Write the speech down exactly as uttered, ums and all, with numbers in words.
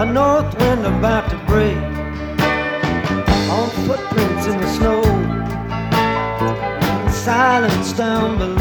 north wind about to break, on footprints in the snow, silence down below.